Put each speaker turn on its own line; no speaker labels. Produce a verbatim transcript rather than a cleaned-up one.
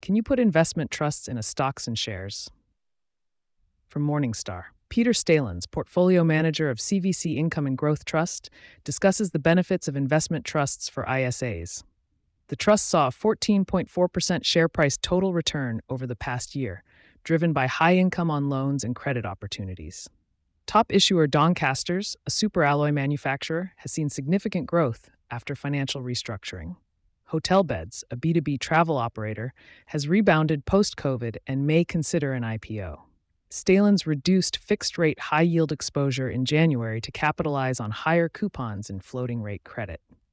Can you put investment trusts in a stocks and shares? From Morningstar. Peter Stalins, portfolio manager of C V C Income and Growth Trust, discusses the benefits of investment trusts for I S As. The trust saw a fourteen point four percent share price total return over the past year, driven by high income on loans and credit opportunities. Top issuer Doncasters, a superalloy manufacturer, has seen significant growth after financial restructuring. Hotelbeds, a B two B travel operator, has rebounded post-COVID and may consider an I P O. Stalins reduced fixed-rate high-yield exposure in January to capitalize on higher coupons in floating-rate credit.